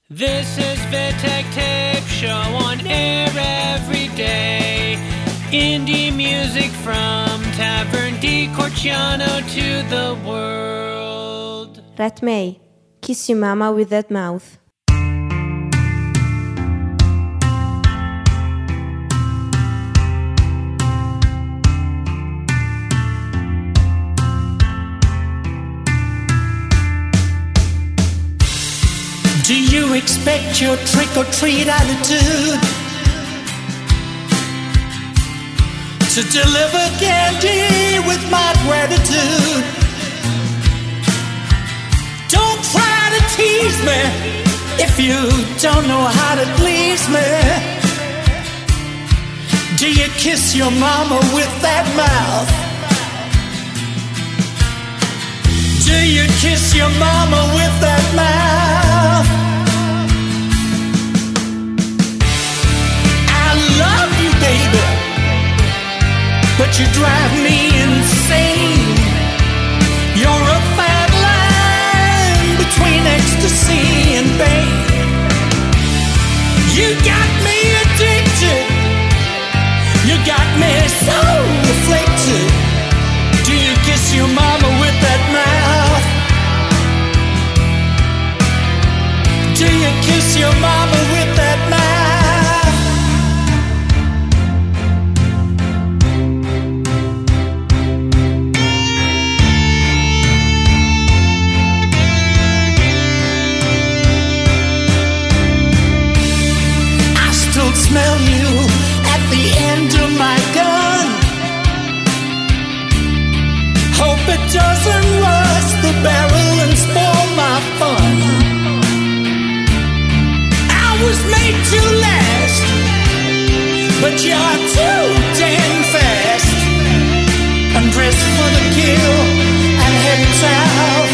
This is Vitek Tape Show on air every day. Indie music from Tavern di Corciano to the world. Rat May, Kiss Your Mama with That Mouth. Do you expect your trick-or-treat attitude to deliver candy with my gratitude? Don't try to tease me if you don't know how to please me. Do you kiss your mama with that mouth? Do you kiss your mama with that mouth? I love you, baby, but you drive me insane. You're a fine line between ecstasy and pain. You got me addicted. You got me so afflicted. Do you kiss your mama with that mouth? Do you kiss your mama with that mouth? I still smell you at the end of my gun. Hope it doesn't rust the barrel and spoil my fun. I was made to last, but you're too damn fast. I'm dressed for the kill and heading south.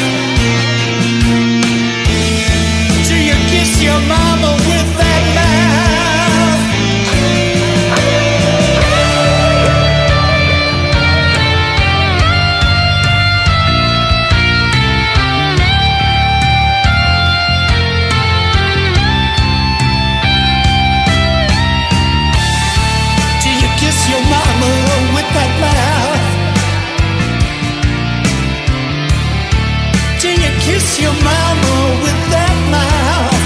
Do you kiss your mama with that mouth? Your mama with that mouth. Do you kiss your mama with that mouth?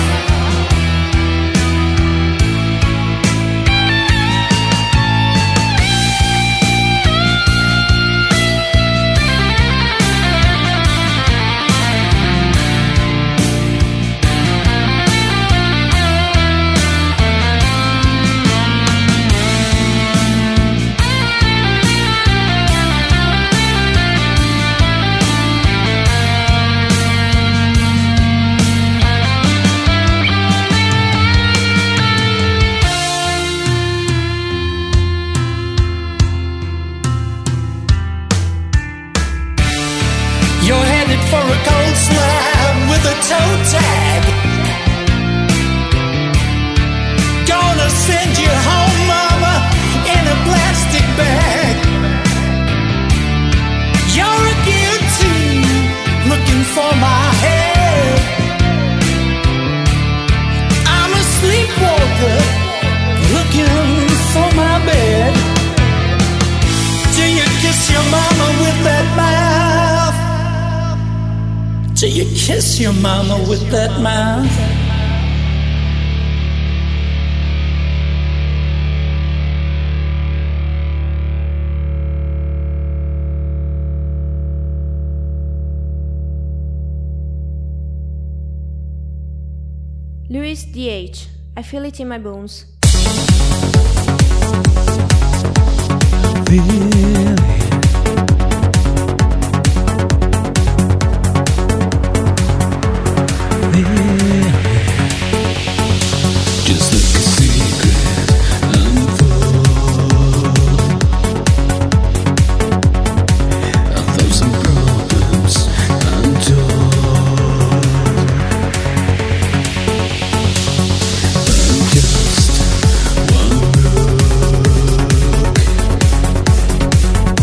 You're headed for a cold slab with a toe tag. Gonna send you home, mama, in a plastic bag. You're a guillotine looking for my head. I'm a sleepwalker looking for my bed. Do you kiss your mama with that mouth? Do you kiss your mama with that mouth? Louis D.H. I feel it in my bones. Just like a secret unfold. A thousand problems untold. I'm just one look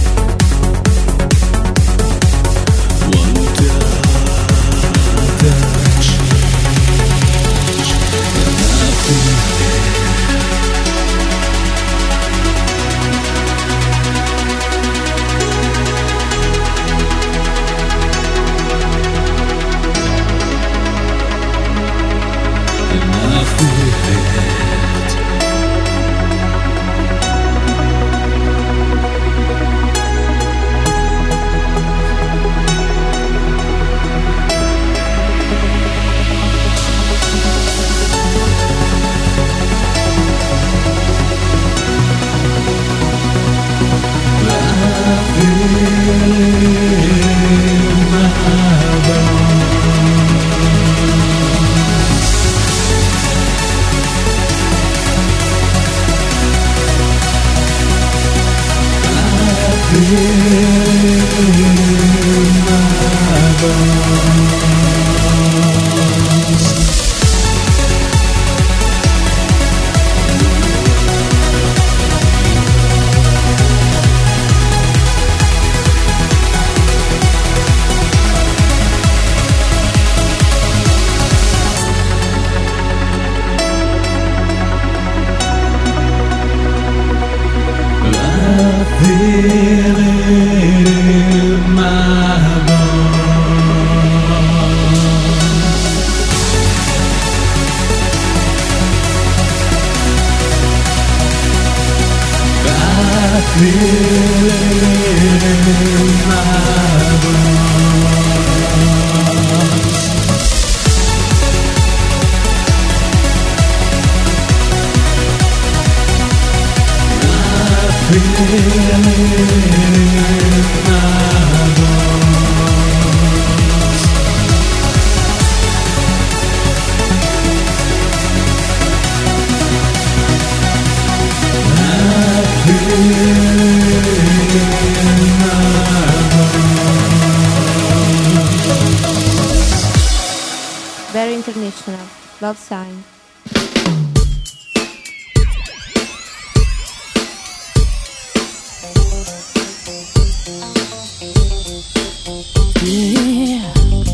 Very international. Love sign. Yeah.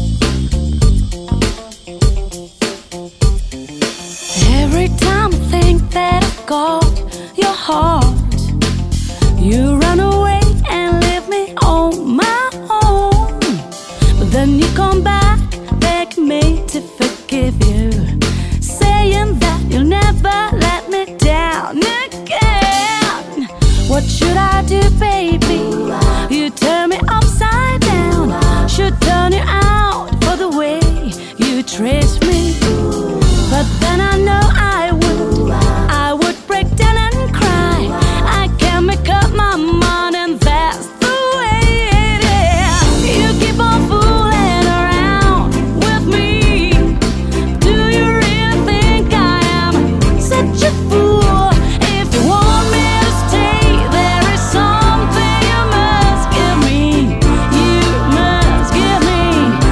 Every time I think that I've got your heart, you run away and leave me on my own. But then you come back, beg me to forgive you, saying that you'll never let me down again. What should I do, baby? You turn me upside down. Should turn you out for the way you treat me. But then I know I would break down and cry. I can't make up my mind, and that's the way it is. You keep on fooling around with me. Do you really think I am such a fool? If you want me to stay, there is something you must give me. You must give me,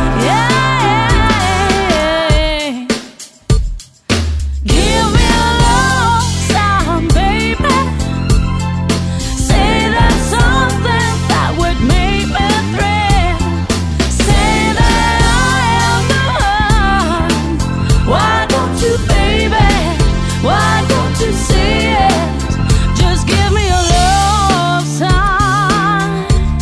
yeah. Give me a love sign, baby. Say that's something that would make me thrill. Say that I am the one. Why don't you, baby? Why don't you see it? Just give me a love sign.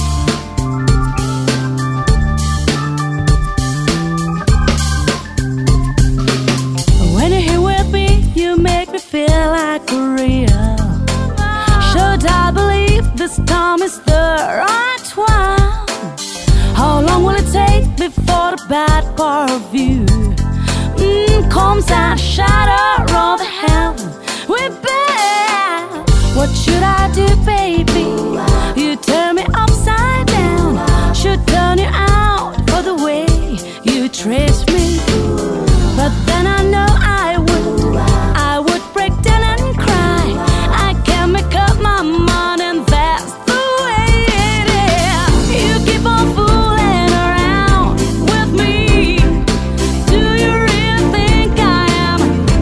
When you're here with me, you make me feel like real. Should I believe this time is the right one? How long will it take before the bad part of you comes and shatter all the heaven we built? What should I do, baby? You turn me upside down. Should turn you out for the way you treat me. But then I know I would break down and cry. I can't make up my mind, and that's the way it is. You keep on fooling around with me. Do you really think I am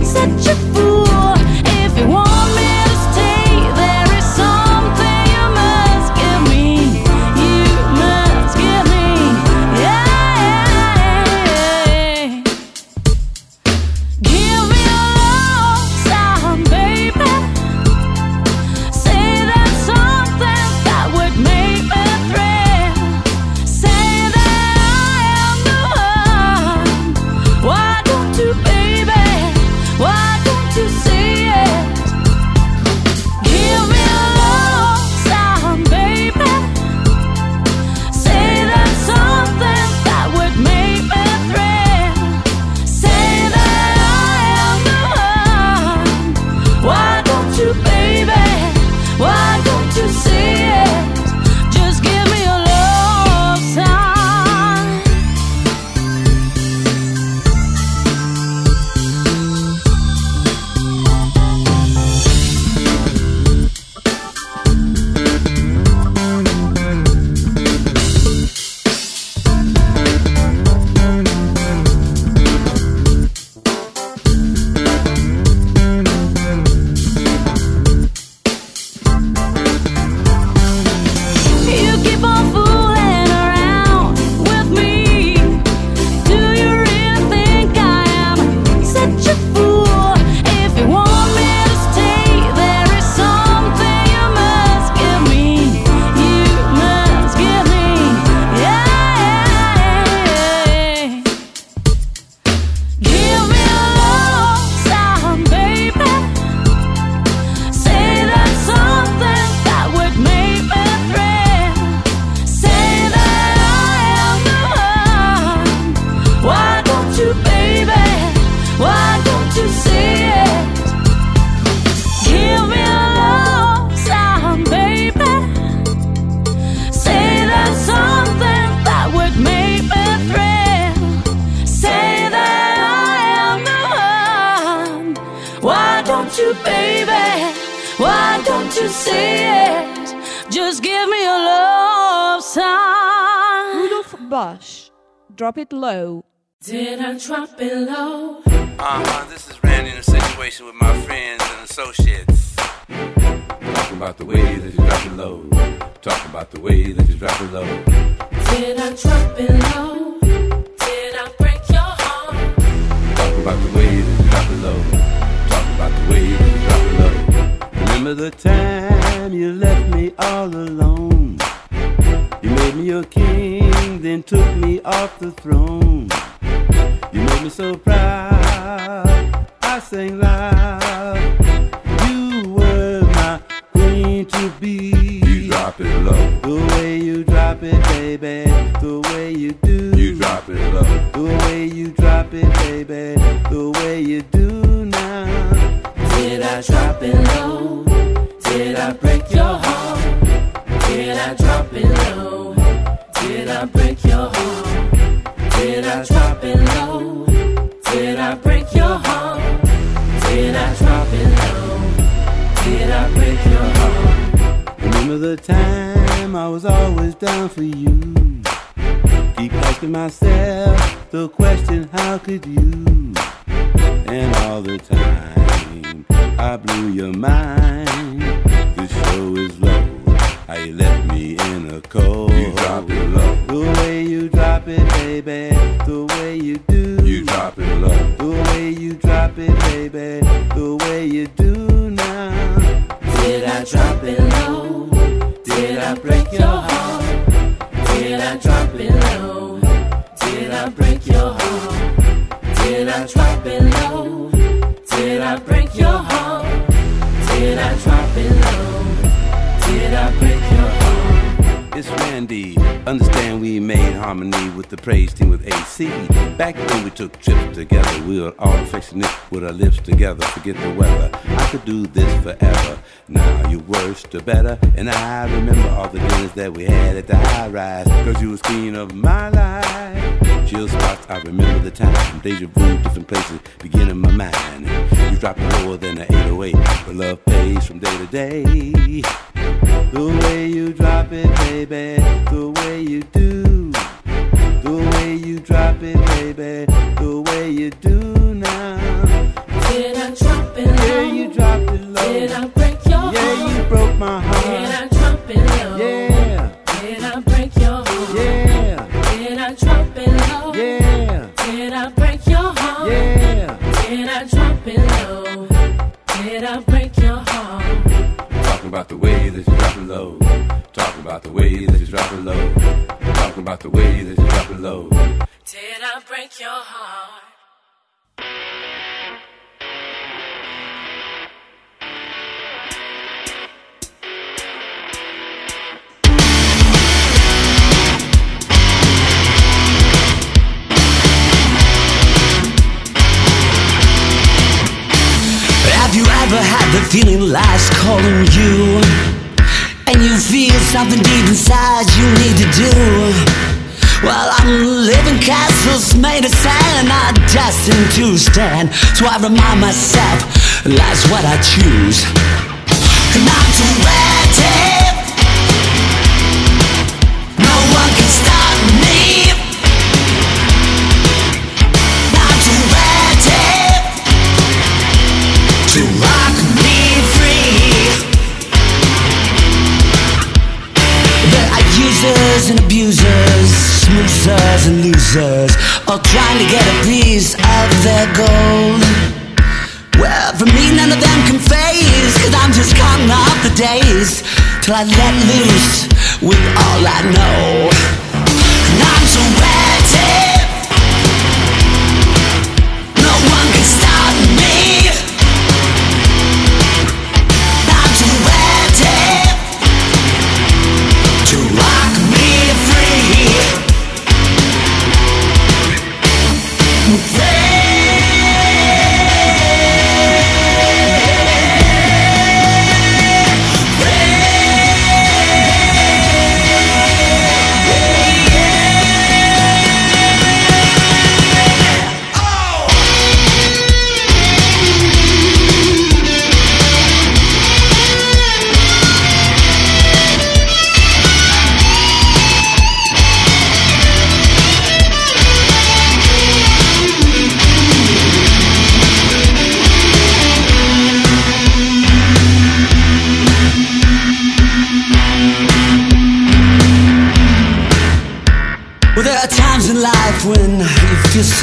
don't you, baby? Why don't you say it? Just give me a love sign. Rudolph Bush, Drop It Low. Did I drop it low? This is Randy in a situation with my friends and associates. Talking about the way that you drop it low. Talking about the way that you drop it low. Did I drop it low? Did I break your heart? Talking about the way that you drop it low. Talking about the way that you drop it low. Remember the time you left me all alone? You made me your king, then took me off the throne. You made me so proud, I sang loud. You were my queen to be. You drop it low. The way you drop it, baby, the way you do. You drop it low. The way you drop it, baby, the way you do now. Did I drop it low? Did I break your heart? Did I drop it low? Did I break your heart? Did I drop it low? Did I break your heart? Did I drop it low? Did I break your heart? Remember the time I was always down for you. Keep asking myself the question, how could you? And all the time I blew your mind. This show is low. How you left me in a cold. You drop it low. The way you drop it, baby, the way you do. You drop it low. The way you drop it, baby, the way you do now. Did I drop it low? Did I break your heart? Did I drop it low? Did I break your heart? Did I drop it low? Did I break your heart? Did I drop it low? Did I break your heart? It's Randy. Understand we made harmony with the praise team with AC. Back when we took trips together, we were all affectionate with our lips together. Forget the weather. I could do this forever. Now you worse to better. And I remember all the dinners that we had at the high rise. Cause you was queen of my life. Chill spots, I remember the time. Deja vu, different places begin in my mind. You drop it lower than the 808. But love pays from day to day. The way you drop it, baby, the way you do. The way you drop it, baby, the way you do now. Did I drop it low? Yeah, you dropped it low. Did I break your heart? Yeah, you broke my heart. Did I drop it low? Yeah. Did I break your heart? Yeah. Did I drop it low? Yeah. Did I break your heart? Yeah. Did I drop it low? Did I break your heart? Talking about the way that you drop it low. Talking about the way that you drop it low. Talking about the way that you drop it low. Did I break your heart? Have you ever had the feeling life's calling you, and you feel something deep inside you need to do? Well, I'm living castles made of sand, not destined to stand. So I remind myself, that's what I choose. And I'm too ready. No one can stop me. I'm too ready to rock me free. There are users and abusers, smoozers and losers, all trying to get a piece of their gold. Well, for me none of them can phase, cause I'm just counting up the days till I let loose with all I know. And I'm so ready. No one can stop me. I'm too ready to rock me free. Yeah.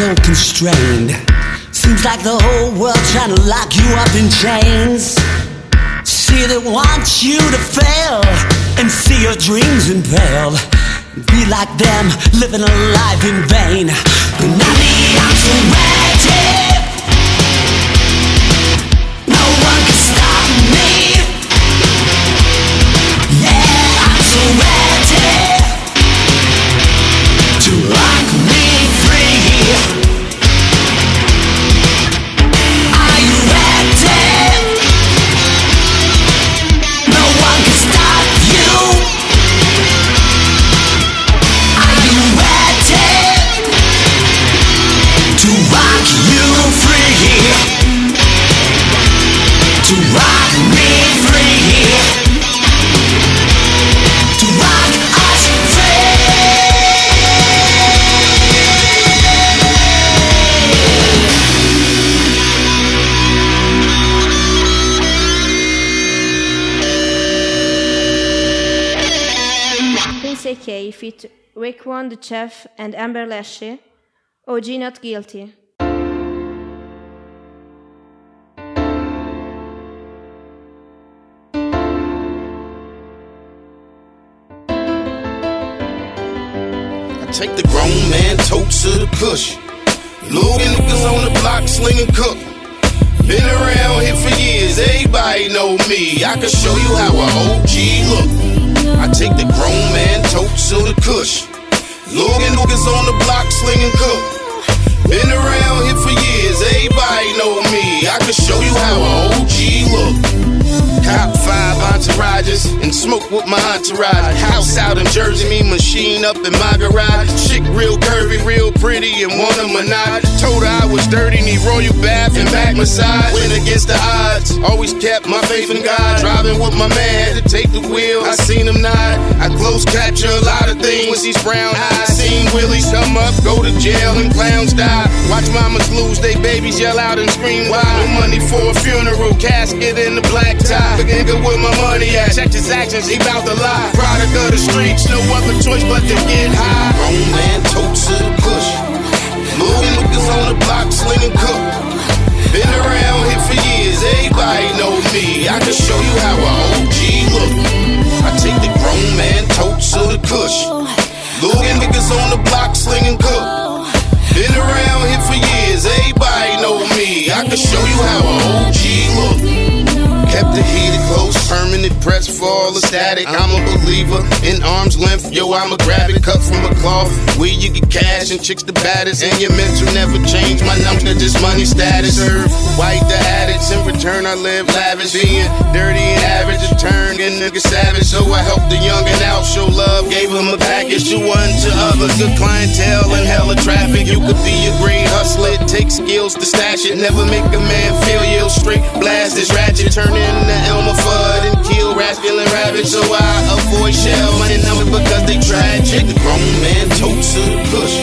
so constrained. Seems like the whole world trying to lock you up in chains. See, they want you to fail and see your dreams impaled. Be like them, living a life in vain. But not me, I'm so ready. No one can stop me. Yeah, I'm so ready to rock me free. Are you ready? No one can stop you. Are you ready to rock you free? To rock me free. To rock us free. Prince AK feat. Raekwon the Chef and Amber Lashley. OG Not Guilty. Take the grown man totes to the kush. Logan niggas on the block slinging cook. Been around here for years, everybody know me. I can show you how a OG look. I take the grown man totes to the kush. Logan niggas on the block slinging cook. Been around here for years, everybody know me. I can show you how a OG look. Cop 5 entourages and smoke with my entourage. House out in Jersey, me machine up in my garage. Chick real curvy, real pretty, and want a menage. Told her I was dirty, need royal bath and back massage. Went against the odds, always kept my faith in God. Driving with my man, had to take the wheel, I seen him nod. I close capture a lot of things with these brown eyes. Seen Willies come up, go to jail, and clowns die. Watch mamas lose, they babies yell out and scream why. No money for a funeral, casket in the black tie. The nigga with my money at, check his actions, he bout to lie. Product of the streets, no other choice but to get high. Grown man totes to the push. Logan niggas on the block slinging cook. Been around here for years, everybody know me. I can show you how a OG look. I take the grown man totes to the kush. Logan niggas on the block slinging cook. Been around here for years, everybody know me. I can show you how a OG look. Kept the heated close, permanent press for all the static. I'm a believer in arm's length, yo, I'ma grab it, cut from a cloth. Where you get cash and chicks the baddest, and your mental never change. My number just money status. Serve white the addicts, in return I live lavish. Being dirty and average, a turn and nigga savage. So I helped the young and out, show love, gave him a package to one to others. Good clientele and hella traffic. You could be a great hustler, it takes skills to stash it. Never make a man feel ill, straight blast this ratchet. Turn in the Elmer Fudd and kill rats, killing rabbits. So I avoid shells, my number because they tragic. The grown man totes to the push.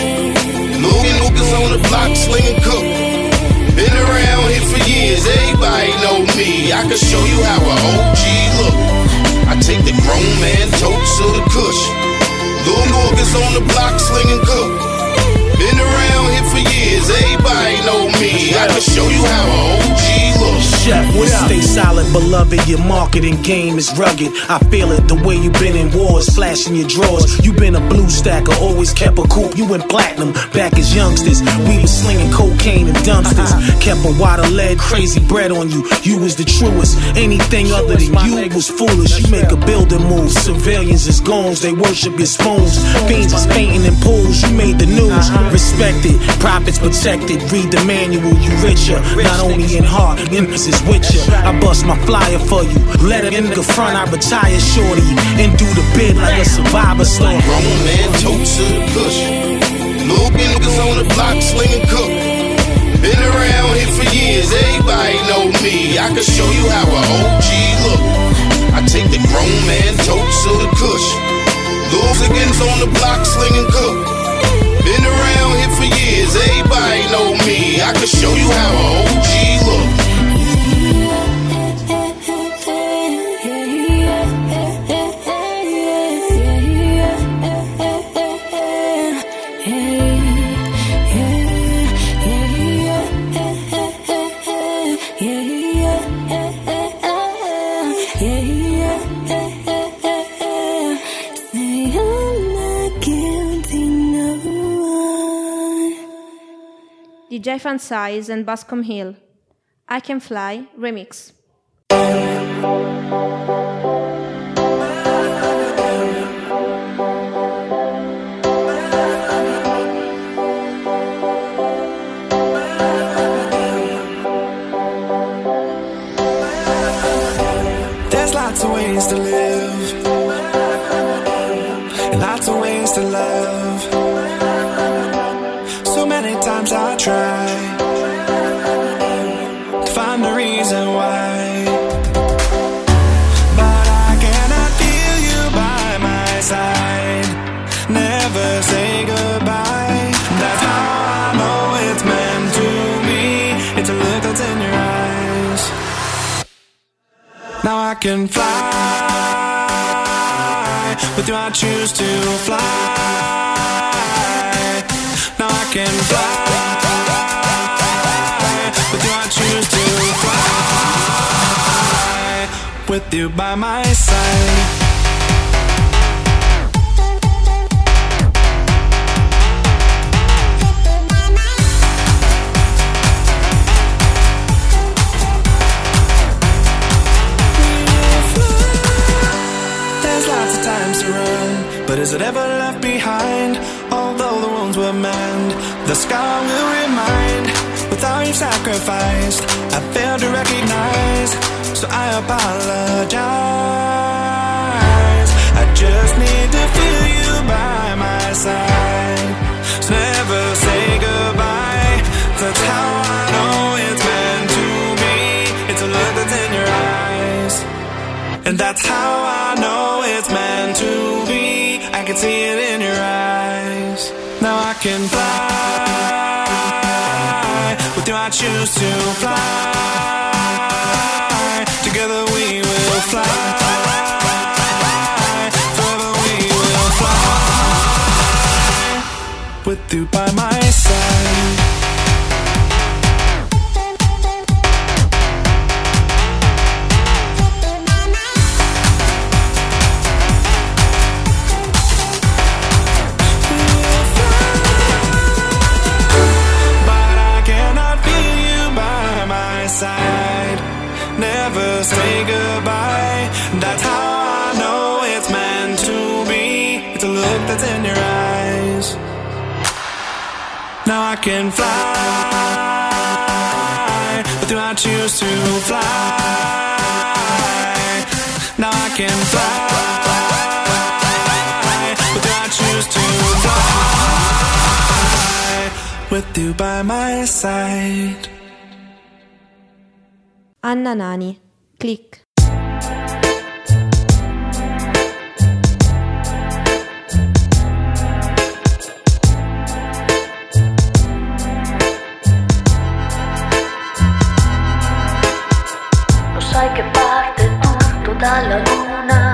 Logan niggas on the block slinging cook. Been around here for years, everybody know me. I can show you how a OG look. I take the grown man totes to the kush. Little niggas on the block slinging cook. Been around here for years, everybody know me. I can show you how a OG look. Chef, what up? Stay solid, beloved. Your marketing game is rugged. I feel it the way you been in wars, flashing your drawers. You been a blue stacker, always kept a coupe. You went platinum back as youngsters. We was slinging cocaine in dumpsters. Kept a wad of lead, crazy bread on you. You was the truest. Anything other than you was foolish. You make a building move. Civilians is goons, they worship your spoons. Fiends is painting in pools. You made the news. Respected, profits protected. Read the manual, you richer. Not only in heart, emphasis with you. I bust my flyer for you. Let a nigga front, I retire shorty and do the bid like a survivor story. Grown man totes to the push. Logan niggas on the block slinging cook. Been around here for years, everybody know me. I can show you how a OG look. I take the grown man totes to the kush. Logan's on the block slinging cook. Been around here for years, everybody know me. I can show you how a OG look. Yeah, yeah, yeah, yeah, yeah, yeah. Say I'm not guilty, no one. DJ Fansize and Bascom Hill. I Can Fly remix. There's lots of ways to live, and lots of ways to love. So many times I try to find a reason why, but I cannot feel you by my side. Never say goodbye. That's how I know it's meant to be. It's a look that's in your eyes. Now I can fly. With you I choose to fly. Now I can fly. With you I choose to fly. With you by my side. But is it ever left behind? Although the wounds were mend, the scar will remind. With all you've sacrificed, I failed to recognize. So I apologize. I just need to feel you by my side. So never say goodbye. That's how I know it's meant to be. It's a look that's in your eyes. And that's how I know it's meant to be. I can see it in your eyes. Now I can fly. With you I choose to fly. Together we will fly. Forever we will fly. With you by my side. Never say goodbye. That's how I know it's meant to be. It's a look that's in your eyes. Now I can fly. With you I choose to fly. Now I can fly. With you I choose to fly. With you by my side. Anna Nani, Click. Lo sai che parte tutto dalla luna,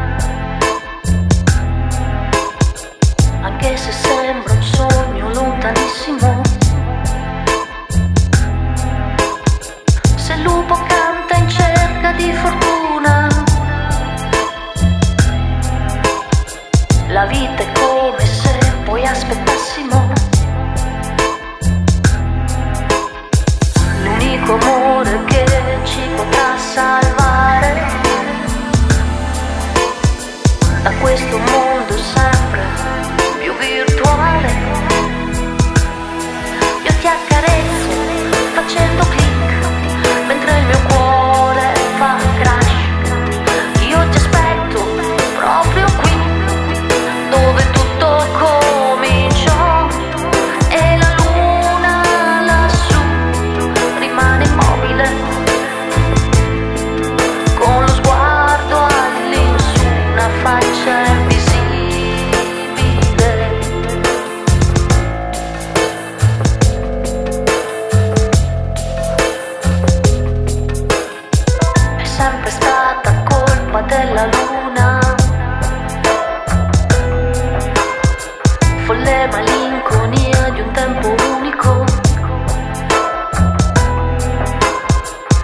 anche se sembra un sogno lontanissimo. Se il lupo canta in cerca di fortuna, la vita è come se poi aspettassimo. L'unico amore che ci potrà salvare da questo mondo sempre più virtuale. Io ti accarezzo facendo click mentre il mio cuore fa crash. Io ti aspetto proprio qui, dove tutto cominciò, e la luna lassù rimane immobile, con lo sguardo all'insù, una faccia invisibile. È sempre stata colpa della luna, folle malinconia di un tempo unico.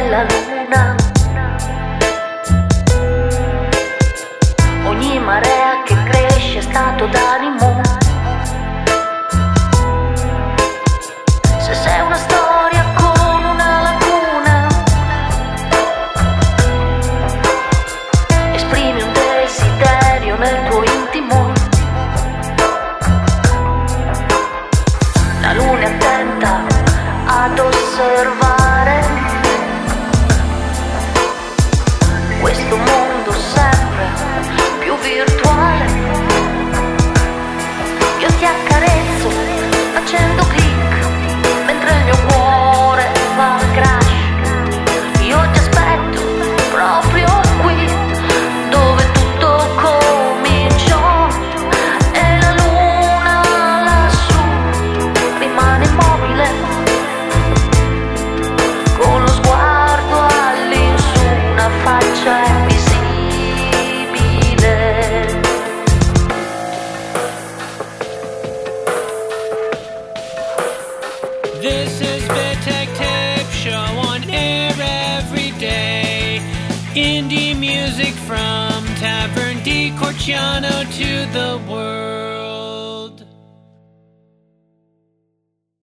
la luna. Ogni marea che cresce è stato d'animo. Se sei una storia con una lacuna, esprimi un desiderio nel tuo intimo. La luna è attenta ad osservare questo mondo sempre più virtuale. Io ti accarezzo facendo click mentre il mio cuore fa crash. Io ti aspetto proprio qui dove tutto cominciò, e la luna lassù rimane immobile con lo sguardo all'insù, una faccia invisibile. This is Vittek Tape Show on air every day. Indie music from Tavern di Corciano to the world.